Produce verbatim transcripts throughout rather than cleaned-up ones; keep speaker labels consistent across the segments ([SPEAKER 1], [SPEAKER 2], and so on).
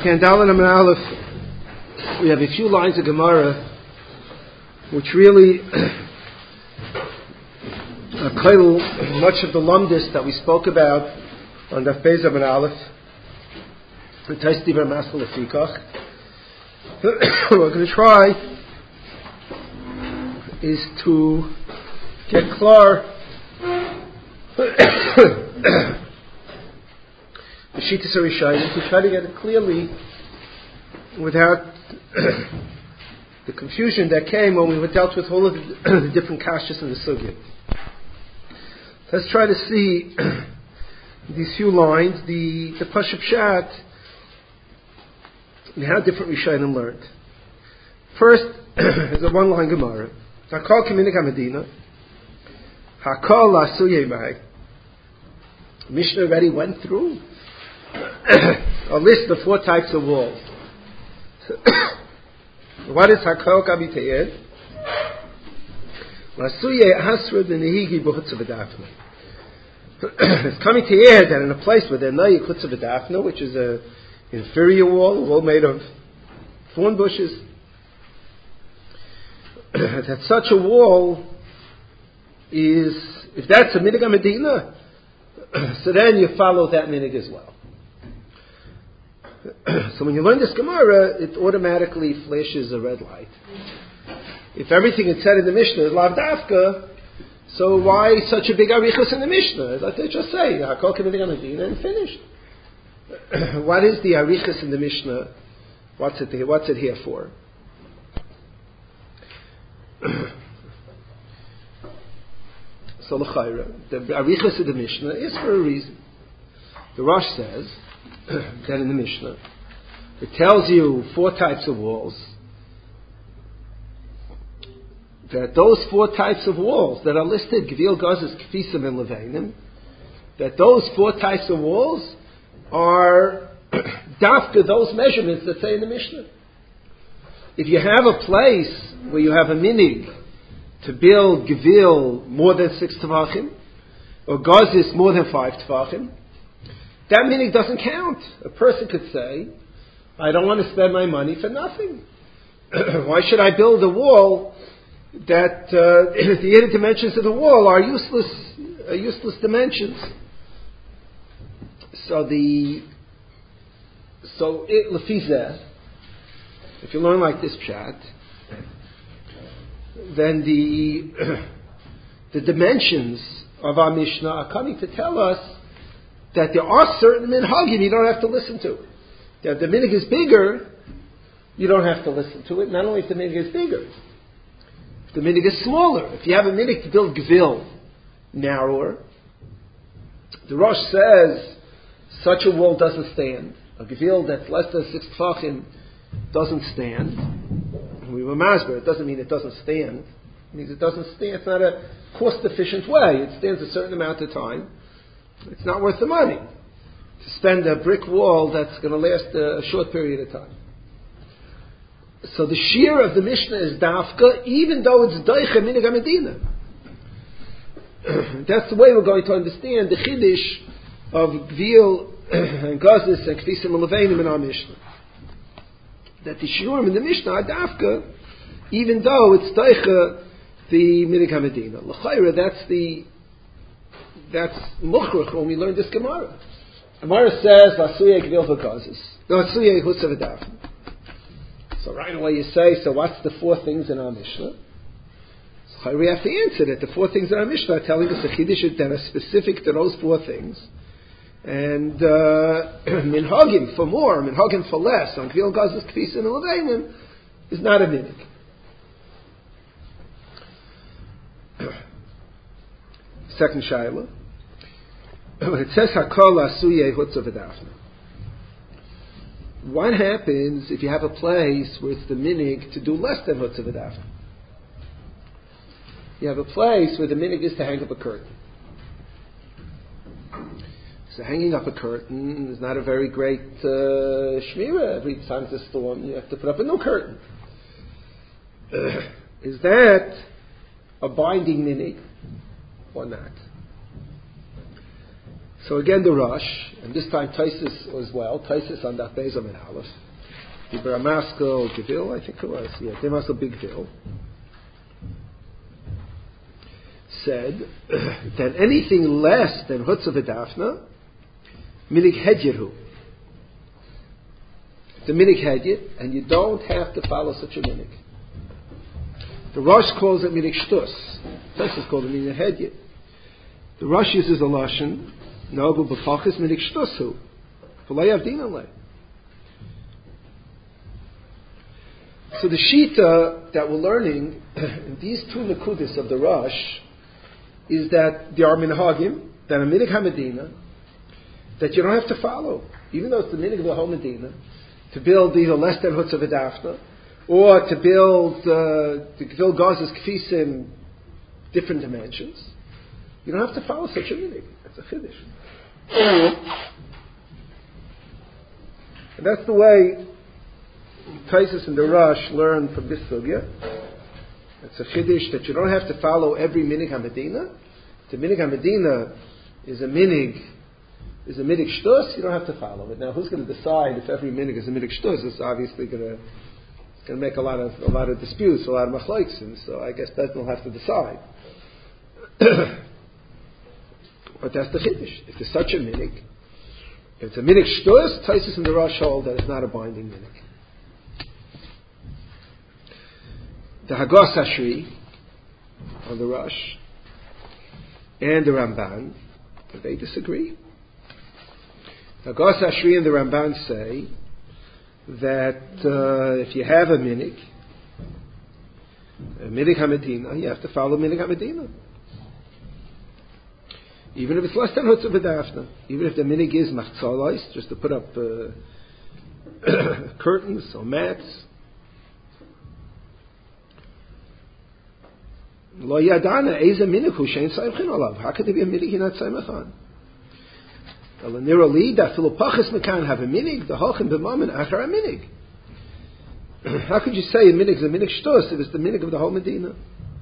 [SPEAKER 1] Okay, in Dalet Amud Aleph, we have a few lines of Gemara which really uh, much of the lumdis that we spoke about on Daf Beis Amud Aleph. What we're going to try is to get klar the Shittas HaRishayim, to try to get it clearly without the confusion that came when we dealt with all of the, the different kashas in the sugya. Let's try to see these few lines, the the Pashup Pshat, and how different Rishayim learned. First, is a one-line Gemara. Hakol k'minig HaMedina, Hakol la'asuyei b'hai. Mishnah already went through a list of four types of walls. What is Hakol k'mitayed? La'asuyei asra d'nehigi b'chutz v'dafna. It's coming to air that in a place where there's no chutz v'dafna, which is a inferior wall, a wall made of thorn bushes, that such a wall is, if that's a minig HaMedina, so then you follow that minig as well. So when you learn this Gemara, it automatically flashes a red light. If everything is said in the Mishnah is lav dafka, so why such a big arichos in the Mishnah? Like they just say, Hakol k'minig HaMedina, and finished. What is the arichos in the Mishnah? What's it here? What's it here for? So l'chayra, the arichos of the Mishnah is for a reason. The Rosh says that in the Mishnah it tells you four types of walls. That those four types of walls that are listed, Gvil, Gazes, Kfisim, and Levainim, that those four types of walls are dafka those measurements that say in the Mishnah. If you have a place where you have a minig to build Gvil more than six tefachim, or Gazes more than five tefachim, that minig doesn't count. A person could say, I don't want to spend my money for nothing. Why should I build a wall that uh, the inner dimensions of the wall are useless, uh, useless dimensions? So the so it lefizeh, if you learn like this pshat, then the the dimensions of our Mishnah are coming to tell us that there are certain minhagim you don't have to listen to. That if the minig is bigger, you don't have to listen to it. Not only if the minig is bigger, if the minig is smaller. If you have a minig to build gvil narrower, the Rosh says such a wall doesn't stand. A gvil that's less than six tefachim doesn't stand. We were masber. It doesn't mean it doesn't stand. It means it doesn't stand. It's not a cost-efficient way. It stands a certain amount of time. It's not worth the money to spend a brick wall that's going to last a short period of time. So the shear of the Mishnah is dafka, even though it's doicha minig HaMedina. That's the way we're going to understand the chiddush of Gvil and Gazis and Kfisim and Levainim in our Mishnah. That the shiurim in the Mishnah are dafka, even though it's doicha the minig HaMedina. L'chayra, that's the that's muchrach when we learn this Gemara. Gemara says Lasuye Gvil v'Gazis, Lasuye Chutz v'Dafna. So right away you say, so what's the four things in our Mishnah? So we have to answer that the four things in our Mishnah are telling us a chiddush that are specific to those four things. And uh, minhagim for more, minhagim for less, on Gvil, Gazis, Kfisim, and Levainim is not a minig. Second shayla. When it says Hakol la'asuyei chutz v'dafna, what happens if you have a place where it's the minig to do less than chutz v'dafna? You have a place where the minig is to hang up a curtain. So hanging up a curtain is not a very great uh, shmira. Every time there's a storm, you have to put up a new curtain. Uh, is that a binding minig or not? So again, the Rosh, and this time Taisus as well. Taisus on that Beis Amid Aleph. The Baramaskel Gevil, I think it was. Yeah, Baramaskel Big Vil. Said that anything less than Chutz V'Dafna, Minig Hedyeru. The Minig Hedyet, and you don't have to follow such a Minig. The Rosh calls it Minig Shtus. Taisus calls it Minig Hedyet. The Rosh uses a Lashon, Nagu B'Pachis Minig Shtusu. V'lay Avdin Alei. So the Shita that we're learning in these two Nakudis of the Rosh is that there are Minhagim, that are Minig HaMedina, that you don't have to follow, even though it's the Minig of the whole Medina, to build either less than Chutz V'Dafna, or to build uh, to build Gazas Kfisa in different dimensions. You don't have to follow such a Minig. That's a Chiddush. And that's the way Taisus and the Rosh learn from this sugya. It's a chiddush that you don't have to follow every minig HaMedina. The minig HaMedina is a minig, is a minig shtus. You don't have to follow it. Now, who's going to decide if every minig is a minig shtus? It's obviously going to it's going to make a lot of a lot of disputes, a lot of machlokes, and so I guess Bezdin will have to decide. But that's the chiddush. If there's such a minig, if it's a minig shtus, Taisus and the Rosh hold that it's not a binding minig. The Hagos Ashri on the Rosh and the Ramban, they disagree. Hagos Ashri and the Ramban say that uh, if you have a minig, a minig HaMedina, you have to follow minig HaMedina. Even if it's less than Chutz V'Dafna, even if the minig is machzalais, just to put up uh, curtains or mats. Lo yadana eza minig hu shein saimchin olav. How could there be a minig not saimchan? El nirali da filu pachas mekan have a minig the halchin b'mamen achar a minig. How could you say a minig is a minig shtos if it's the minig of the whole Medina?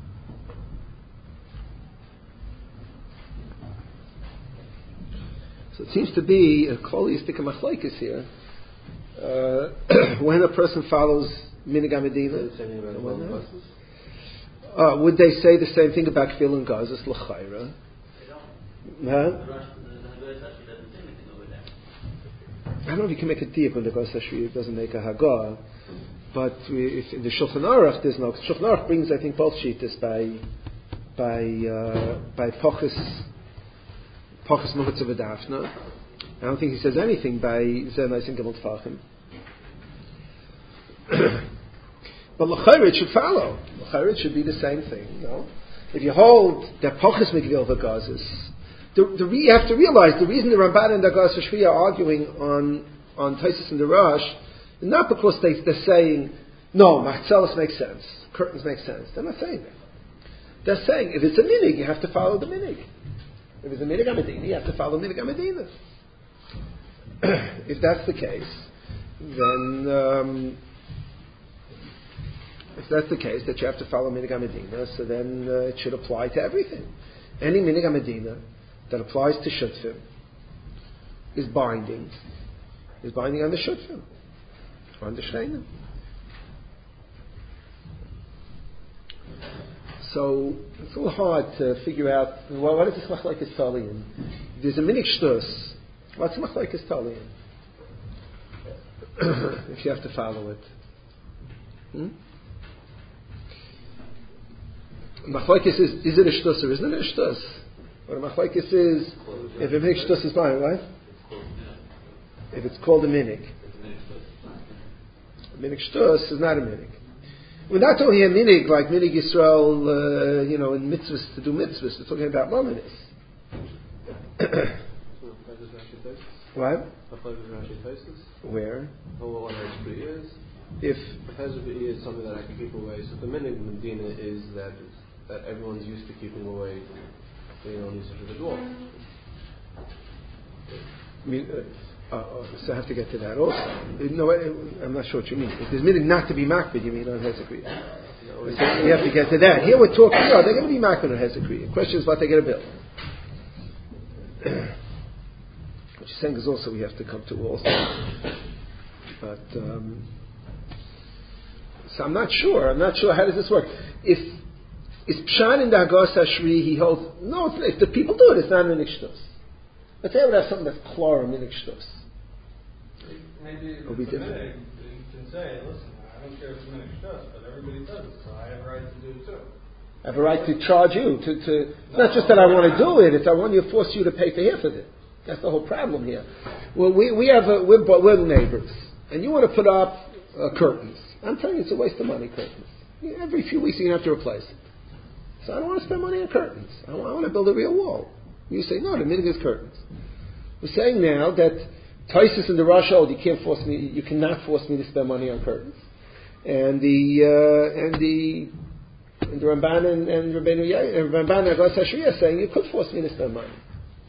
[SPEAKER 1] So it seems to be a koliistic machlokes here. Uh, when a person follows minig HaMedina, Uh, would they say the same thing about Kfil and Gazas l'chayra? Huh? I don't know if you can make a deal when the Gazas Ashri doesn't make a Hagah, but we, if in the Shulchan Aruch there's no. Shulchan Aruch brings, I think, both Shitas by by uh, by Pochus Pochus Muhutz V'Dafna. I don't think he says anything by Zenai Singamot Fachim. But l'chayra it should follow. L'chayra it should be the same thing. No, if you hold that Pochus Megvil V'Gazas, the, the you have to realize the reason the Ramban and the Hagos Ashri are arguing on on Taisus and the Rosh is not because they, they're saying no, machzelas makes sense, curtains make sense. They're not saying that. They're saying if it's a minig, you have to follow the minig. If it's a minig HaMedina, you have to follow minig HaMedina. If that's the case, then. Um, If that's the case, that you have to follow Minig HaMedina, so then uh, it should apply to everything. Any Minig HaMedina that applies to Shutfim is binding. Is binding on the Shutfim, on the Shreinim. So it's a little hard to figure out, well, what is this Machlokes Talian? There's a Minig Shtus. What's Machlokes Talian? If you have to follow it. Hmm? Machlokes is, is it a shtus or isn't it a shtus? What a machlokes is, if a minig shtus is fine, right? If it's called a minig. A minig shtus is not a minig. We're not talking a minig like minig Yisrael, uh, you know, in mitzvahs to do mitzvahs. We're talking about mominis. What? Where? If
[SPEAKER 2] Chazar is something that I can keep away, so the minig in Medina is that that everyone's used to keeping away, you know, usage of the door.
[SPEAKER 1] I mean, uh, uh, so I have to get to that also. No, I'm not sure what you mean. If there's meaning not to be makbid, you mean on Hezekriya. So we have to get to that. Here we're talking, no, they're going to be makbid on Hezekriya. The question is what they're going to build. you're saying is also we have to come to also. But um, so I'm not sure. I'm not sure how does this work. If is Pshan in the Hagos Hashri, he holds no. If the people do it, it's not minik shtus. But they would have something that's chlor minik shtus.
[SPEAKER 3] Maybe if it's a minig, you can say, listen, I don't care if it's minig shtus, but everybody does it, so I have a right to do it too.
[SPEAKER 1] I have a right to charge you. To, to it's no, not just that I want to do it; it's I want you to force you to pay for half of it. That's the whole problem here. Well, we we have a, we're, we're neighbors, and you want to put up uh, curtains. I'm telling you, it's a waste of money. Curtains. Every few weeks you're going to have to replace it. So I don't want to spend money on curtains. I want, I want to build a real wall. You say no. The minig is curtains. We're saying now that Taisus and the Rosh hold you can't force me. You cannot force me to spend money on curtains, and the uh, and the and the Ramban and, and Rabbeinu Yair, and Ramban and Agos Hashri are saying you could force me to spend money.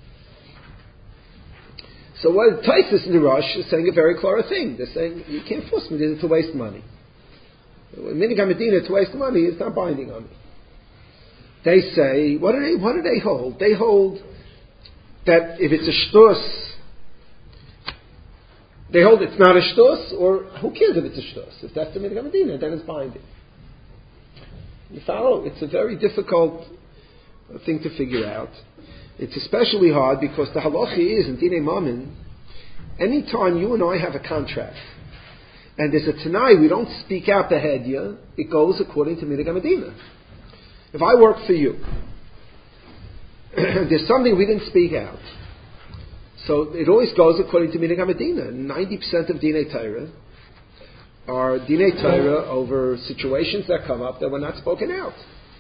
[SPEAKER 1] So what Taisus and the Rosh is saying a very clear thing. They're saying you can't force me to, to waste money. Minig HaMedina to waste money is not binding on me. They say what do they what do they hold? They hold that if it's a shtus, they hold it's not a shtus, or who cares if it's a shtus? If that's the minig HaMedina, then it's binding. You follow? It's a very difficult thing to figure out. It's especially hard because the halacha is in Dinei Mammon, anytime you and I have a contract, and there's a Tanai, we don't speak out the hedya, it goes according to minig HaMedina. If I work for you, there's something we didn't speak out. So it always goes according to minig HaMedina. ninety percent of Dinei Torah are Dinei Torah over situations that come up that were not spoken out.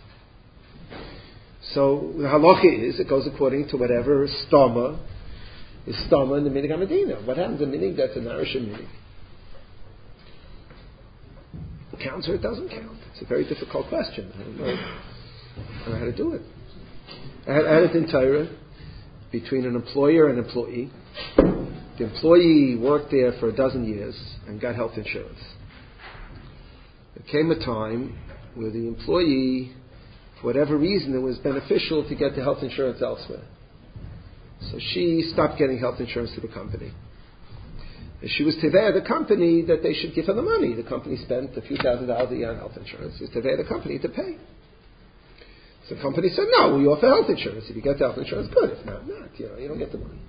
[SPEAKER 1] So the halacha is, it goes according to whatever stama is stama in the minig HaMedina. What happens in minig that's a narish minig? It counts or it doesn't count? It's a very difficult question. I don't know, I don't know how to do it. I had, I had it in Torah between an employer and employee. The employee worked there for a dozen years and got health insurance. There came a time where the employee, for whatever reason, it was beneficial to get the health insurance elsewhere. So she stopped getting health insurance to the company. And she was tevei the company that they should give her the money. The company spent a few thousand dollars a year on health insurance. It was tevei the company to pay. So the company said, no, we offer health insurance. If you get the health insurance, good. If not, not. You know, you don't get the money.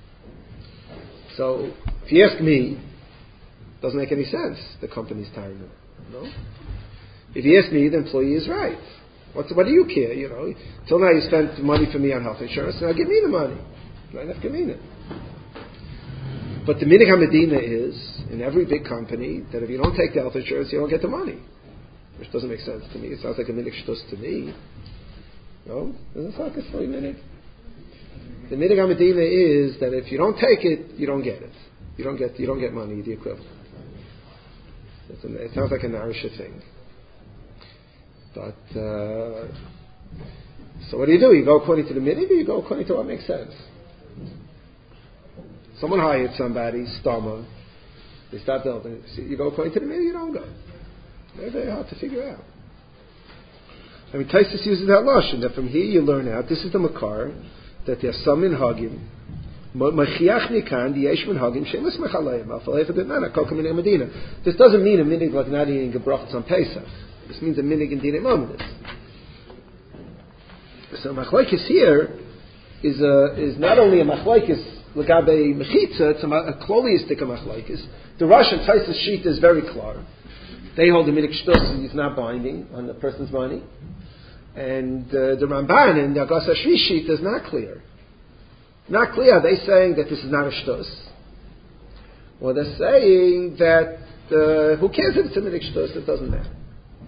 [SPEAKER 1] So, if you ask me, it doesn't make any sense, the company's tiring them. No? If you ask me, the employee is right. What's, what do you care? You know, till now you spent money for me on health insurance, now give me the money. Right? Give me it. But the minig HaMedina is, in every big company, that if you don't take the health insurance, you don't get the money. Which doesn't make sense to me. It sounds like a minig shtus to me. No? Doesn't sound like a silly minig. The minig HaMedina is that if you don't take it, you don't get it. You don't get you don't get money, the equivalent. It's a, it sounds like a Narisha thing. But, uh, so what do you do? You go according to the minig, or you go according to what makes sense? Someone hired somebody, Stoma, they start building. You go according to the minig, you don't go. Very, very hard to figure out. I mean, Taisus uses that lashon, that from here you learn out, this is the makar, that there's some in Hagim, Machiach Nikan, the Yesh min Hagim, Shemus Mechalayim, Al-Falei Fadinana, Kolka Minei Medina. This doesn't mean a minig like not eating a brachas on Pesach. This means a minig in Dinei Mammon. So Machlaikis here is a, is not only a Machlaikis L'gabe Mechitza, it's a, a Kloliistic Machlaikis. The Rosh and Taisus sheet is very clear. They hold the minig shtus and it's not binding on the person's money. And uh, the Ramban and the Agos Hashri sheet is not clear. Not clear. Are they saying that this is not a shtus? Well, they're saying that uh, who cares if it's a minig shtus? It doesn't matter.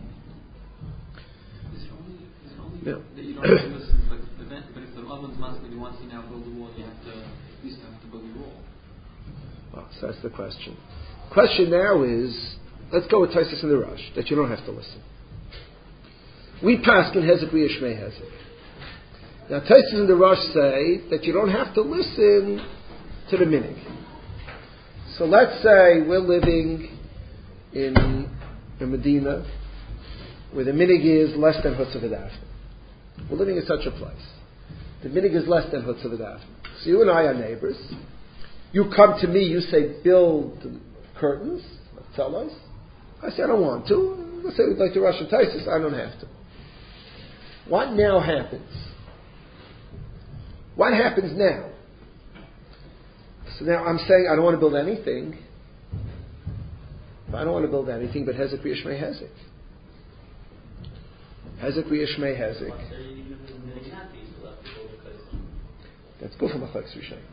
[SPEAKER 4] Is it only, is it only
[SPEAKER 1] yeah.
[SPEAKER 4] that you don't have to listen to like, the event, but if the oven's masculine, you want to now build a wall, you have to, you used to have to build a wall.
[SPEAKER 1] Well, so that's the question. The question now is, let's go with Taisus and the Rosh, that you don't have to listen. We paskin hezek v'yishmei hezek. Now Taisus and the Rosh say that you don't have to listen to the minig. So let's say we're living in a Medina where the minig is less than Hutz V'Dafn. We're living in such a place. The minig is less than Hutz V'Dafn. So you and I are neighbors, You come to me, you say, build curtains, tell us. I say, I don't want to. Let's say we'd like to rush and Taisus, I don't have to. What now happens? What happens now? So now I'm saying I don't want to build anything. I don't want to build anything but Hezek V'Yishmei Hezek. Hezek V'Yishmei Hezek. That's good for Machlekes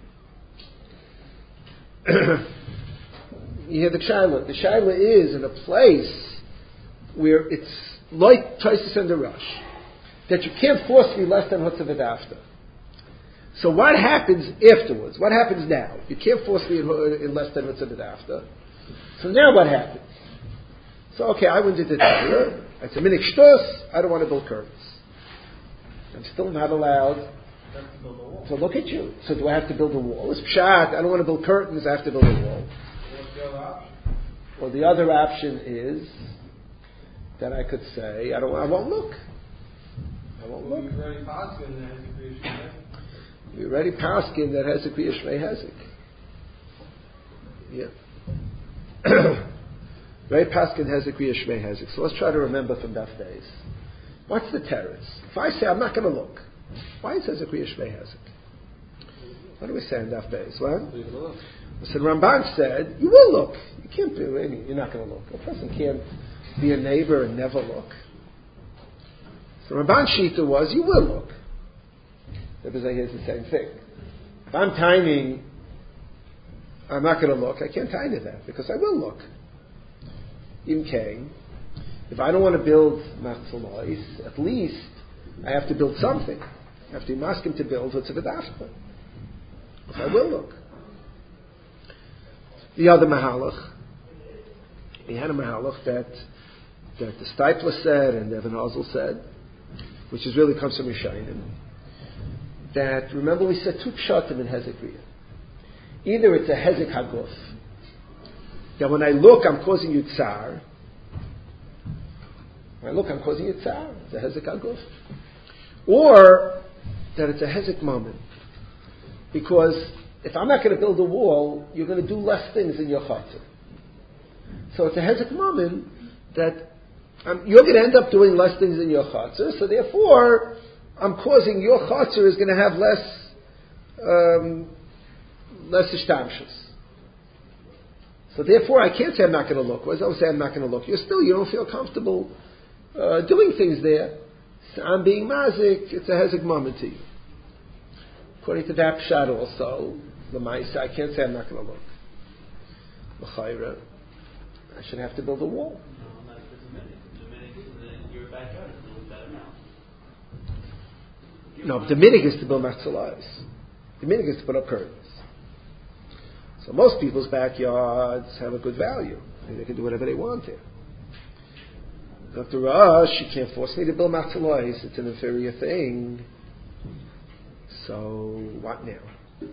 [SPEAKER 1] Rishayim. You hear the Shaila. The Shaila is in a place where it's like Taisus and the Rush, that you can't force me less than Hutzav Adafta. So what happens afterwards? What happens now? You can't force me in, in less than Hutzav Adafta. So now what happens? So okay, I went into the Torah. It's a minik shtus. I don't want to build curtains. I'm still not allowed to look at you. So do I have to build a wall? It's pshat. I don't want to build curtains. I have to build a wall.
[SPEAKER 3] What's the other option?
[SPEAKER 1] Well, the other option is that I could say, I don't. I won't look. I won't look.
[SPEAKER 3] We've already paskin that has a creation.
[SPEAKER 1] We already paskin that has a Kriya Shmei Hezek. Yeah. Very paskin has a Kriya Shmei Hezek. So let's try to remember from Daf days. What's the teretz? If I say I'm not going to look, why it says a Kriya Shmei Hezek? What do we say in Daf days? Well, so Ramban said you will look. You can't do anything. You're not going to look. A person can't be a neighbor and never look. So Ramban Shita was you will look. Because here's the same thing. If I'm timing, I'm not going to look. I can't time to that because I will look. In K, if I don't want to build Matzalois, at least I have to build something. I have to ask him to build what's a Vedafka. I will look. The other Mahalach, we had a Mahalach that that the Steipler said and Evan Hazel said, which is really comes from Yishayim, that, remember we said two pshatim in Hezek Riyah. Either it's a Hezek Haguf, that when I look I'm causing you tsar. When I look I'm causing you tsar. It's a Hezek Haguf. Or that it's a Hezek moment. Because if I'm not going to build a wall, you're going to do less things in your chatzah. So it's a Hezek moment that um, you're going to end up doing less things in your chatzah, so therefore I'm causing your chatzah is going to have less um, less ishtamshus. So therefore I can't say I'm not going to look. What does I say I'm not going to look? You're still, you don't feel comfortable uh, doing things there. So I'm being mazik, it's a hezek moment to you. According to that pshat also, the Maisa, I can't say I'm not going to look. L'chayra, I should have to build a wall.
[SPEAKER 5] No, not if it's a minute. The minute is in your backyard, it's a little better now.
[SPEAKER 1] No, but the minig is to build matzalais. The minig is to put up curtains. So most people's backyards have a good value. They can do whatever they want there. Doctor Rush, you can't force me to build matzalais. It's an inferior thing. So what now?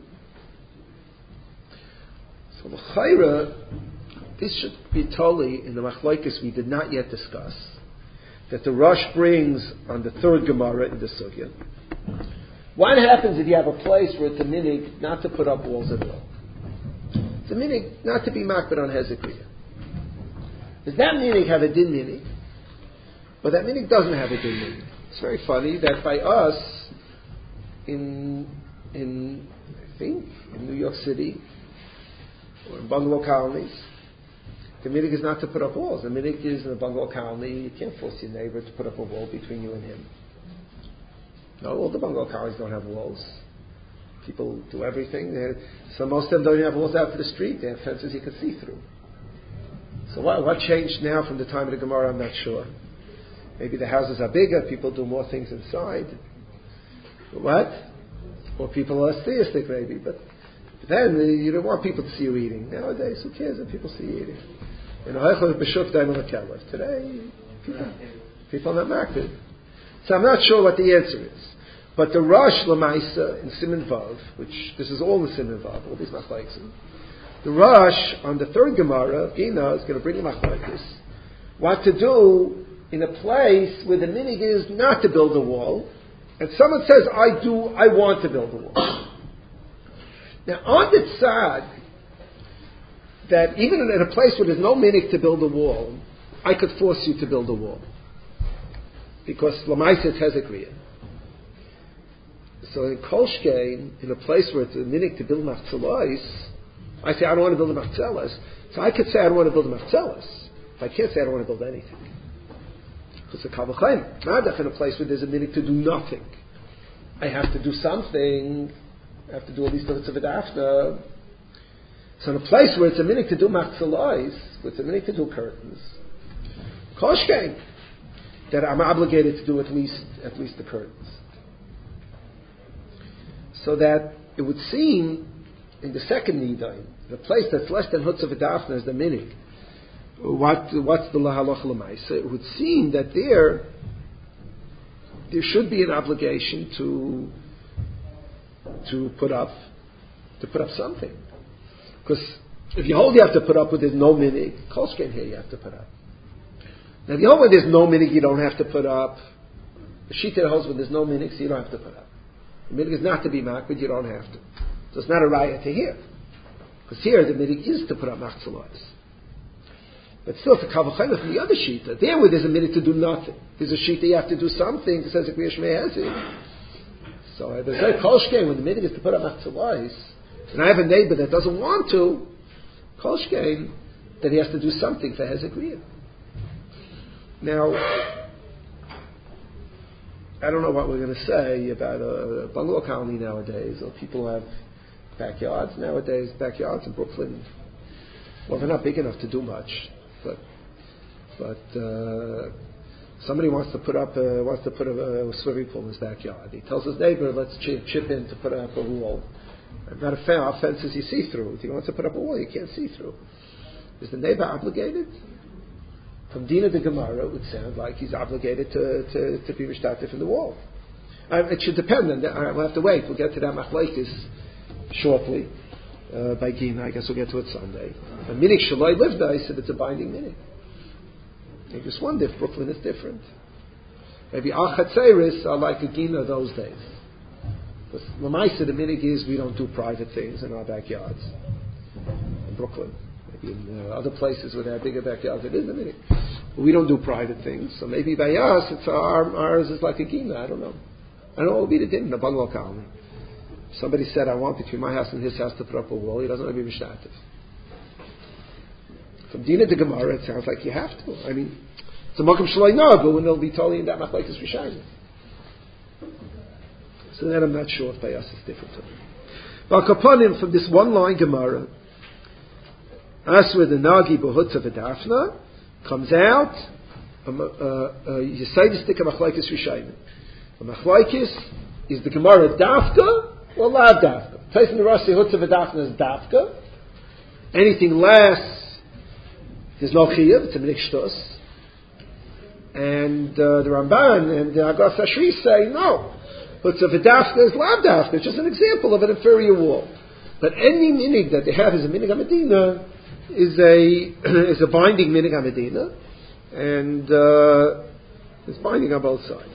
[SPEAKER 1] So the chayra, this should be totally in the machlokes we did not yet discuss, that the Rush brings on the third Gemara in the Sugya. What happens if you have a place where it's a minig not to put up walls at all? It's a minig not to be makbid on Hezekiah. Does that minig have a din minig? But that minig doesn't have a din minig. It's very funny that by us, in, in I think, in New York City, or in bungalow colonies, the minig is not to put up walls. The minig is in a bungalow colony, you can't force your neighbor to put up a wall between you and him. No, all the bungalow colonies don't have walls. People do everything. They're, so most of them don't even have walls out to the street. They have fences you can see through. So what, what changed now from the time of the Gemara, I'm not sure. Maybe the houses are bigger, people do more things inside. What? Or people are theistic maybe, but then you don't want people to see you eating. Nowadays, who cares if people see you eating? You know, today, people, people are not marked. So I'm not sure what the answer is. But the Rosh Lamaisa in Siman Vav, which this is all the Siman Vav, all these machlokes. The Rosh on the third Gemara, Gina, is going to bring the machlokes. What to do in a place where the minig is not to build a wall, and someone says, I do, I want to build a wall. Now, on the tzad, that even in a place where there's no minik to build a wall, I could force you to build a wall. Because Lamaisa it's Hezekriya. So in Kolshkein, in a place where it's a minik to build machzelos, I say I don't want to build a machzelos. So I could say I don't want to build a machzelos. But I can't say I don't want to build anything. Because the Kavachayim, not in a place where there's a minik to do nothing. I have to do something. I have to do at least a mitzvah dafna. So in a place where it's a minik to do machzelos, where it's a minik to do curtains, Kolshkein, that I'm obligated to do at least at least the curtains. So that it would seem in the second nidaim, the place that's less than Hutz of Adafna is the minig. What what's the lahaloch l'maisa? It would seem that there there should be an obligation to to put up to put up something. Because if you hold you have to put up with there's no minig, kolshkein here you have to put up. Now if you hold when there's no minig you don't have to put up. The shita holds when there's no minig so you don't have to put up. The minig is not to be makbid, you don't have to. So it's not a raya to here. Because here the minig is to put up machzelos. But still it's a kavachayim from the other shita. There where there's a minig to do nothing. There's a shita you have to do something that says a kriyash mehezid. So there's a kolshkein when the minig is to put up machzelos, and I have a neighbor that doesn't want to, kolshkein, that he has to do something for hezekriya. Now, I don't know what we're going to say about a bungalow colony nowadays, or people who have backyards nowadays, backyards in Brooklyn. Well, they're not big enough to do much, but but uh, somebody wants to put up a, wants to put a, a swimming pool in his backyard. He tells his neighbor, "Let's chip, chip in to put up a wall." I've got a fence, our fences you see through. If he wants to put up a wall, you can't see through. Is the neighbor obligated? From Dina de Gemara, it would sound like he's obligated to, to, to be reshtatif in the wall. Uh, it should depend on that. Right, we'll have to wait. We'll get to that machlekes shortly uh, by Gina. I guess we'll get to it Sunday. A minik shaloi livda, he said it's a binding minik. I just wonder if Brooklyn is different. Maybe achatzeris are like a Gina those days. Because Lamaisa, the minig is we don't do private things in our backyards. In Brooklyn. In uh, other places where they have bigger backyards, it is a minig. But we don't do private things. So maybe by us, it's our, ours is like a Gina. I don't know. I don't know what would be the din in a bungalow colony. Somebody said, I want between my house and his house to put up a wall. He doesn't want to be mishtatif. From Dina to Gemara, it sounds like you have to. I mean, it's a mokum shaloi nagu, and they'll be totally in that machlekes rishayim. So then I'm not sure if by us it's different. But kapanim from this one line Gemara, as with the nagi b'hutz of a dafna, comes out you say the stick of machlekes rishayim. A machlekes is the Gemara dafka or la dafka. Placing the Rashi hutz of a dafna is dafka. Anything less, there's no chiyuv. It's a minik shtus. And uh, the Ramban and the Agas Ashri say no. Hutz of a dafka is la dafka. It's just an example of an inferior wall. But any minig that they have is a minig Medina is a is a binding minig Medina, and uh, it's binding on both sides.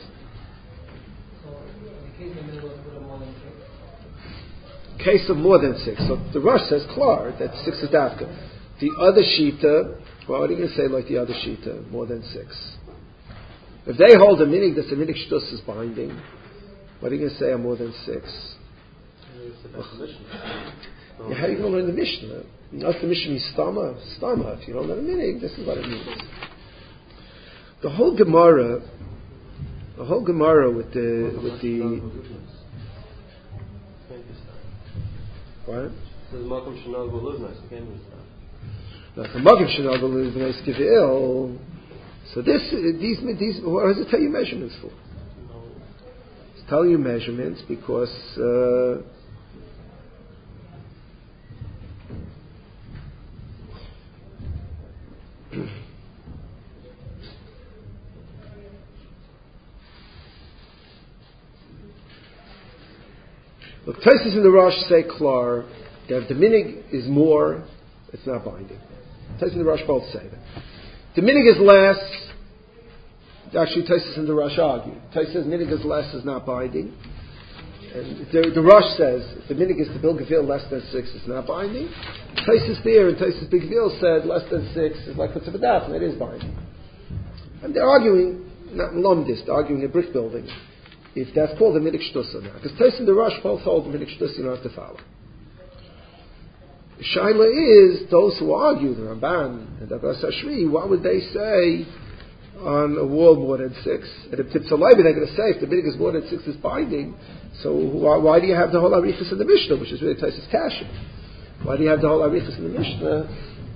[SPEAKER 1] Case of more than six. So the Rosh says klar that six is dafka. The other shita, well, what are you going to say like the other shita? More than six. If they hold a minig that's a minig shtus is binding, what are you going to say on more than six? Yeah, how are you going to learn the Mishnah? You know, if the Mishnah means stama, stama. If you don't learn the minig, this is what it means. The whole Gemara, the whole Gemara with the with the what?
[SPEAKER 2] Says Malcolm Shanal will live nice again.
[SPEAKER 1] Now, the Malcolm Shanal will live nice givil. So this, these, these, what does it tell you measurements for? It's telling you measurements because. Uh, Look, Tosfos in the Rosh say klar that if the minig is more, it's not binding. Tosfos in the Rosh both say that. The minig is less. Actually, Tosfos in the Rosh argue. Tosfos says minig is less is not binding. And the, the Rosh says, if the minig is to build Gevil less than six, it's not binding. Taisus there, and Taisus Big Gevil said less than six is like Chutzah V'Daf, and it is binding. And they're arguing, not in Lomdis, they're arguing a brick building, if that's called a minig shtusa now. Because Taisus and the Rosh both hold the minig shtusa, you don't have to follow. The Shaila is, those who argue, the Ramban and the Abbas Ashri, what would they say on a wall more than six? And if Tipsalaybi, they're going to say, if the minig is more than six, is binding. So why, why do you have the whole Arichas in the Mishnah, which is really Taisus Kasha? Why do you have the whole Arichas in the Mishnah?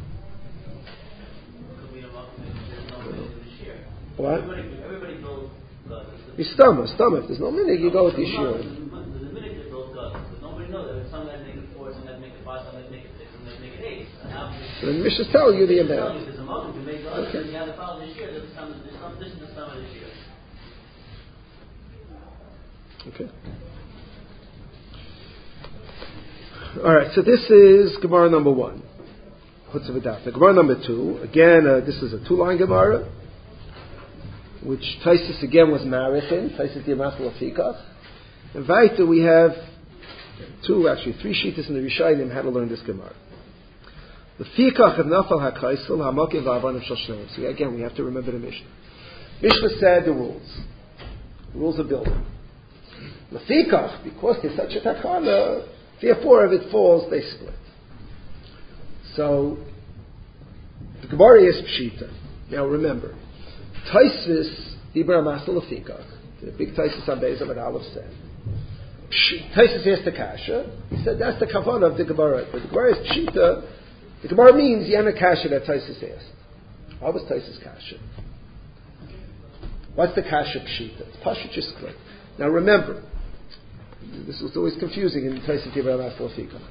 [SPEAKER 1] What?
[SPEAKER 5] Everybody, everybody builds guts.
[SPEAKER 1] You stomach, stomach. If there's no minig, you go with the Yeshua.
[SPEAKER 5] There's a minig that builds guts, but nobody knows that. Some guys make it four, some guys make it five, some guys make it six, some guys make it eight.
[SPEAKER 1] So the Mishnah's telling you the amount.
[SPEAKER 5] There's a moment to make guts,
[SPEAKER 1] Okay.
[SPEAKER 5] and you have to follow this year. There's some, there's some, this is the sum of this year.
[SPEAKER 1] Okay. All right, so this is Gemara number one. Chutzah V'Daf. The Gemara number two, again, uh, this is a two-line Gemara, which Taisus again was Marichin, Taisus Diamasal Afikach. And Vaita, we have two, actually three shittas in the Rishayim how to learn this Gemara. The Fikach of Nafal HaKaisel, HaMokim V'Avanim Shel Shneim. So again, we have to remember the Mishnah. Mishnah said the rules. The rules of building. The Fikach, because there's such a takana, therefore if it falls, they split. So, the Gemara is Pshita. Now remember, Taisvis, Dibra Masal Afikach, the big Taisvis on Beis Amud Aleph said, Taisvis asked the Kasha, he said that's the Kavanah of the Gemara. But the Gemara is Pshita, the Gemara means Yana Kasha that Taisvis asked. What was Taisvis Kasha? What's the Kasha Pshita? It's Pasha just split. Now remember, this was always confusing in Taisvis Dibra Masal Afikach.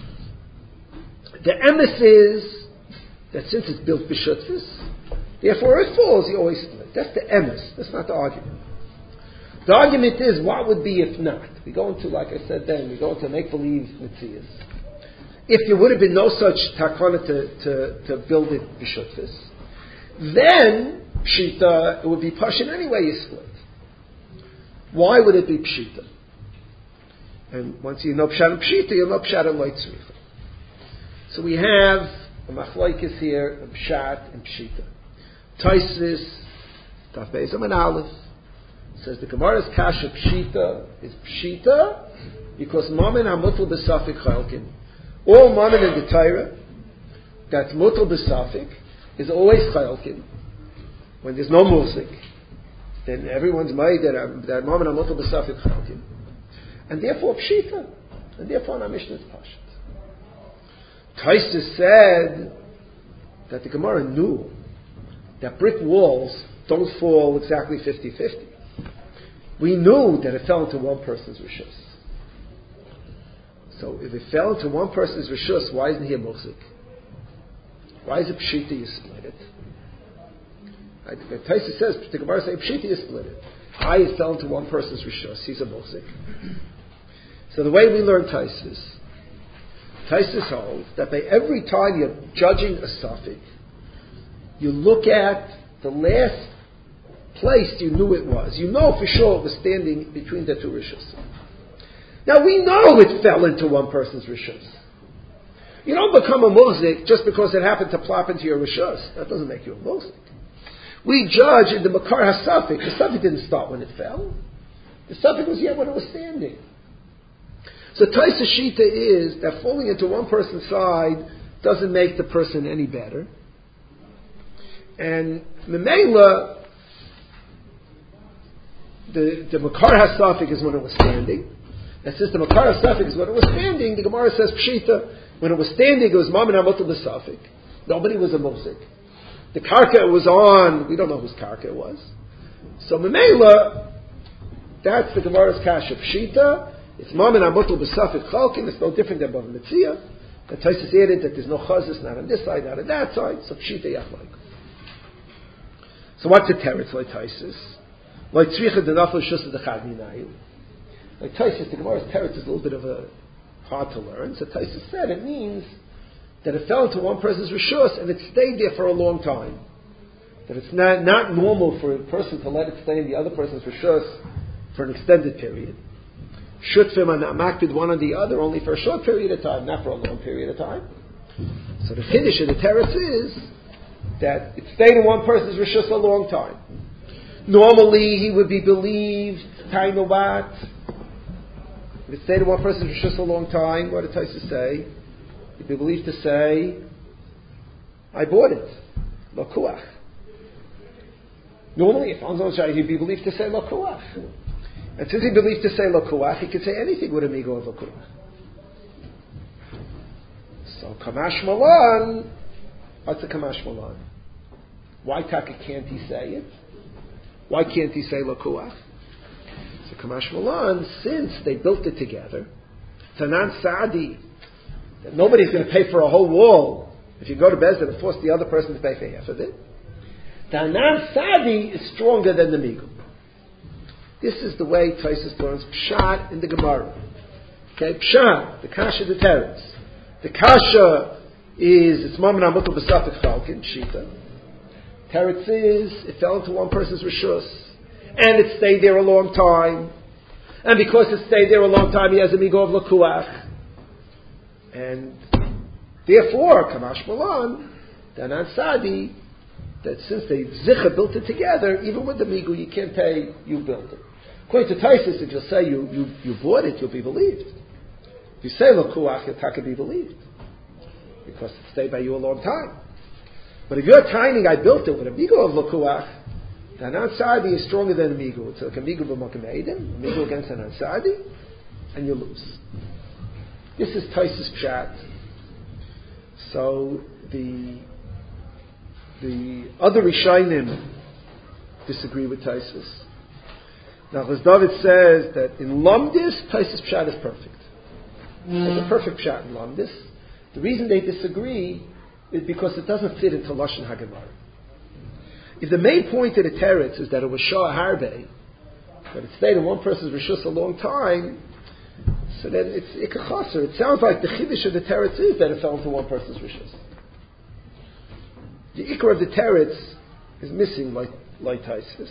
[SPEAKER 1] The emes is that since it's built b'shutfus, therefore it falls, you always split. That's the emes. That's not the argument. The argument is, what would be if not? We go into, like I said then, we go into make-believe mitzias. If there would have been no such takana to, to, to build it b'shutfus, then pshita, it would be pashin anyway you split. Why would it be pshita? And once you know pshat and pshita, you'll know pshat and loitzricha. So we have a machlokes here, a pshat and pshita. Taisvis, Daf Beis Amud Aleph, says the Gemara's kasha pshita is pshita because mammon hamutal b'safik chalkin. All mammon in the Torah that's mutal b'safik is always chalkin. When there's no musik, then everyone's made that that mammon hamutal b'safik chalkin, and therefore pshita, and therefore our Mishnah is pashat. Taisus said that the Gemara knew that brick walls don't fall exactly fifty-fifty. We knew that it fell into one person's rishus. So if it fell into one person's rishus, why isn't he a muhzik? Why is it pshita you split it? Taisus says, the Gemara says, pshita you split it. I it fell into one person's rishus, he's a muhzik. So the way we learn Taisus, Taisus holds that by every time you're judging a suffix, you look at the last place you knew it was. You know for sure it was standing between the two rishus. Now we know it fell into one person's rishus. You don't become a muhzik just because it happened to plop into your rishus. That doesn't make you a muhzik. We judge in the makar hasafik. The suffix didn't start when it fell. The suffix was yet when it was standing. So Taisus Shita is that falling into one person's side doesn't make the person any better. And Memela, the, the Makar HaSafik is when it was standing. And since the Makar HaSafik is when it was standing, the Gemara says Pshita, when it was standing, it was Mamin HaMutal B'Safik. Nobody was a Mosik. The Karka it was on, we don't know whose Karka it was. So Memela, that's the Gemara's Kasha Pshita. It's Mamin HaMutal B'Safik Chalkin. It's no different than Bava Metzia. And Taisus added that there's no chazis, not on this side, not on that side. So Pshita Yachlag. So what's the teretz like Taisus? Like Tzricha Denafel Shus the Chadminayu. Like Taisus, the Gemara's teretz is a little bit of a hard to learn. So Taisus said it means that it fell into one person's rishus and it stayed there for a long time. That it's not, not normal for a person to let it stay in the other person's rishus for an extended period. shutfim are not makbid one on the other only for a short period of time, not for a long period of time. So the chiddush of the teretz is that it stayed in one person's rishus a long time. Normally he would be believed, tainubat. If it stayed in one person's rishus a long time, what did Taisa say? He'd be believed to say, I bought it. Lakuach. Normally, if Anzal Shai, he'd be believed to say Lakuach. And since he believed to say Lakuach, he could say anything with a migo of Lakuach. So, Kamash Malan, what's a Kamash Malan? Why Taka can't he say it? Why can't he say Lakuach? So, Kamash Malan, since they built it together, Tanan Sa'adi, that nobody's going to pay for a whole wall. If you go to Bezdin and force the other person to pay for half of it, Tanan Sa'adi is stronger than the Migu. This is the way Taisus learns Pshat in the Gemara. Okay, Pshat, the Kasha, the Teretz. The Kasha is, it's Maman HaMutal B'Safek Chalkin, Shita. Teretz is, it fell into one person's Rishus, and it stayed there a long time. And because it stayed there a long time, he has a Migo of Lakuach. And therefore, Kamash Malan, Tanan Sa'adi, that since they Zicha built it together, even with the Migu, you can't pay, you built it. According to Taisus, if you'll say you, you, you bought it, you'll be believed. If you say Lakuach, you'll take it be believed. Because it stayed by you a long time. But if you're timing, I built it with a Migu of Lakuach, Tanan Sa'adi is stronger than a Migu. It's like a Migu b'Makom Eidim, a Migu against Tanan Sa'adi, and you lose. This is Taisus Pshat. So the the other Rishonim disagree with Taisus. Now, as David says that in Lamdis, Taisus Pshat is perfect. It's a perfect Pshat in Lamdis. The reason they disagree is because it doesn't fit into Lashon HaGemara. If the main point of the Teretz is that it was Shah Harbe, that it stayed in one person's Rishus a long time, so then it's Ikachaser. It sounds like the Chiddush of the Teretz is that it fell into one person's Rishus. The Ikar of the Teretz is missing like, like Taisus.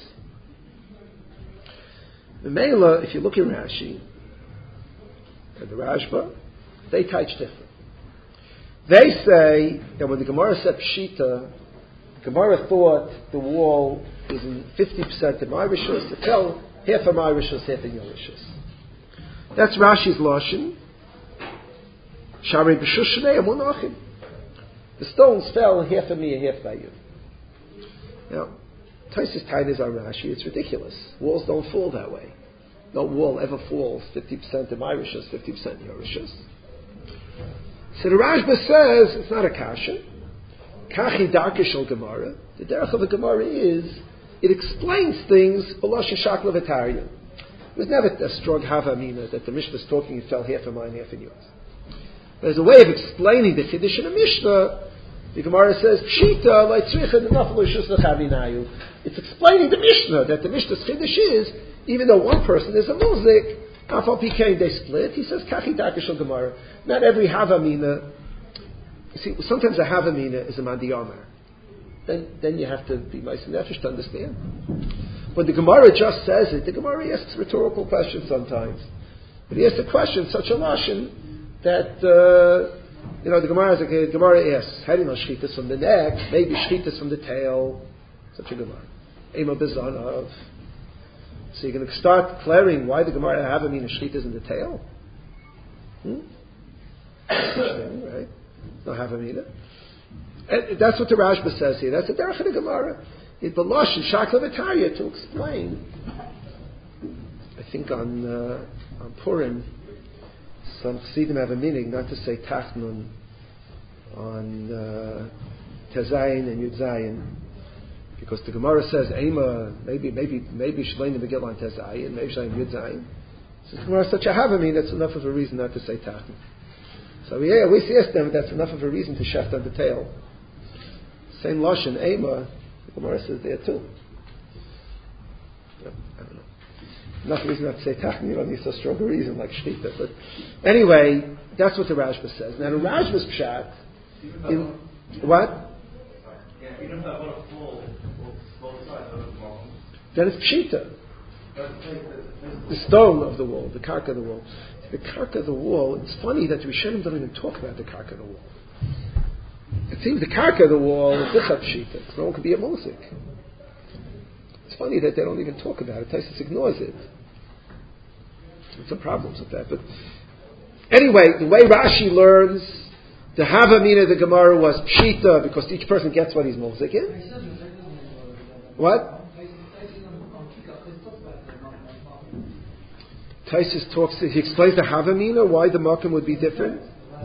[SPEAKER 1] The Mela, if you look in Rashi, and the Rashba, they touch different. They say that when the Gemara said Pshita, the Gemara thought the wall is in fifty percent of my Rishus, it fell half of my Rishus, half in your Rishus. That's Rashi's Lashon. Sharei b'shushonei amunachim. The stones fell half of me and half by you. Now, Taisus Tainas on Rashi, it's ridiculous. Walls don't fall that way. No wall ever falls fifty percent in my Rishus, fifty percent in your Rishus. So the Rashba says, it's not a kasha. Kachi darkish al Gemara. The derech of the Gemara is, it explains things, b'lashon shakla v'tarya. It was never a strong havamina that the Mishnah is talking, it fell half of mine, half in yours. There's a way of explaining the Kiddush in the Mishnah. The Gemara says, Pshita, like tzricha, enough l'shus l'chavinayu. It's explaining the Mishnah, that the Mishnah's Kiddush is, even though one person is a muzik, afal pikein they split, he says, kachi dakish al Gemara. Not every havamina, you see, sometimes a havamina is a mandiyamar. Then, then you have to be nice and nefesh to understand. When the Gemara just says it, the Gemara asks rhetorical questions sometimes. But he asks a question, such a lashon, that, uh, you know, the Gemara, is like, the Gemara asks, how do you know shchitas from the neck? Maybe shchitas from the tail. Such a Gemara. Ema bezanav. So you're going to start declaring why the Gemara have a mean shchitas in the tail? Hmm? Right? No have a mean. That's what the Rashba says here. That's the derech of the Gemara. It's the lashon shakla v'tarya to explain. I think on uh, on Purim, some Chassidim have a meaning not to say Tachnun on uh, Tezayin and Yudzayin, because the Gemara says Ema, maybe maybe maybe Shlein the Megillah on Tezayin, maybe Shlein Yudzayin. So the Gemara is such a havamina, that's enough of a reason not to say Tachnun. So yeah, we see them, that's enough of a reason to shaft on the tail. Same lashon Ema, the Gemara says there too. I don't know. Enough reason not to say Tachnun, you don't need so strong a reason like Shchita. But anyway, that's what the Rashba says. Now the Rashba's Pshat, in, what?
[SPEAKER 5] Yeah, even if that would have full, both sides of the problem.
[SPEAKER 1] Then it's Pshita.
[SPEAKER 5] But the
[SPEAKER 1] The stone of the wall, the karka of the wall. The karka of the wall, it's funny that Rishonim don't even talk about the karka of the wall. It seems the karka of the wall is this upshita. No one could be a mozik. It's funny that they don't even talk about it. Taisus ignores it. There's some problems with that. But anyway, the way Rashi learns, the Havamina of the Gemara was pshita because each person gets what he's mozik in. What? Taisus talks, he explains the Havamina, why the Makom would be different.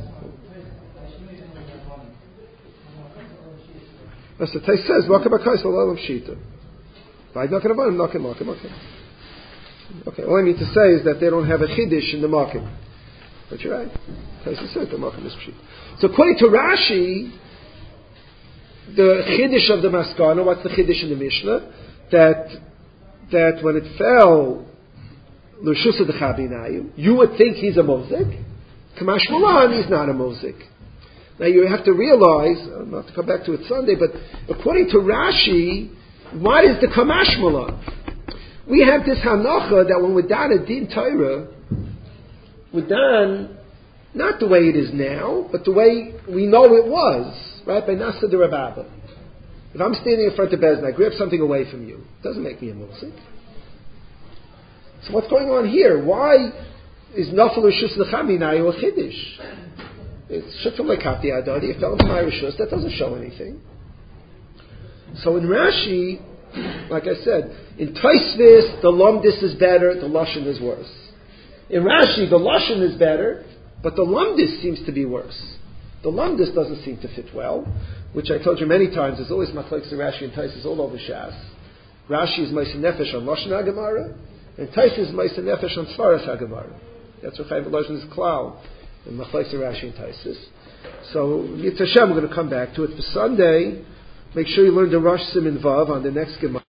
[SPEAKER 1] That's what Taisus says, Makom HaKais V'Lalam Shita. By Makom HaKais, Makom Makom Makom. Okay, all I mean to say is that they don't have a Chiddush in the Makom. But you're right. Taisus says the Makom is Shita. So according to Rashi, the Chiddush of the Maskana, what's the Chiddush in the Mishnah? That, that when it fell, L'Shusa D'Chabinayu, you would think he's a mozik. Kamash Mulan, he's not a mozik. Now you have to realize, I'm not to come back to it Sunday, but according to Rashi, what is the Kamash Mulan? We have this Hanacha that when we're done a Din Torah, we're done not the way it is now, but the way we know it was, right? By Nasa de Rababa. If I'm standing in front of Bezna, I grab something away from you, it doesn't make me a mozik. So what's going on here? Why is Nafal Rishus L'Chaminayu a Chiddush? It's Shutfim Lekati Adadi, it fell into my Rishus, that doesn't show anything. So in Rashi, like I said, in Taisvis, the Lumdis is better, the Lashon is worse. In Rashi, the Lashon is better, but the Lumdis seems to be worse. The Lumdis doesn't seem to fit well, which I told you many times, there's always Machlekes Rashi and Taisus all over Shas. Rashi is Ma'aseh Nefesh on Lashon HaGemara, and Taisus is Ma'aseh Nefesh on Svaras HaGemara. That's what Chaim Lashon is Klal, and Machlekes Rashi and Taisus. So, Yitzhak Hashem, we're going to come back to it for Sunday. Make sure you learn the Rosh Siman Vav on the next Gemara.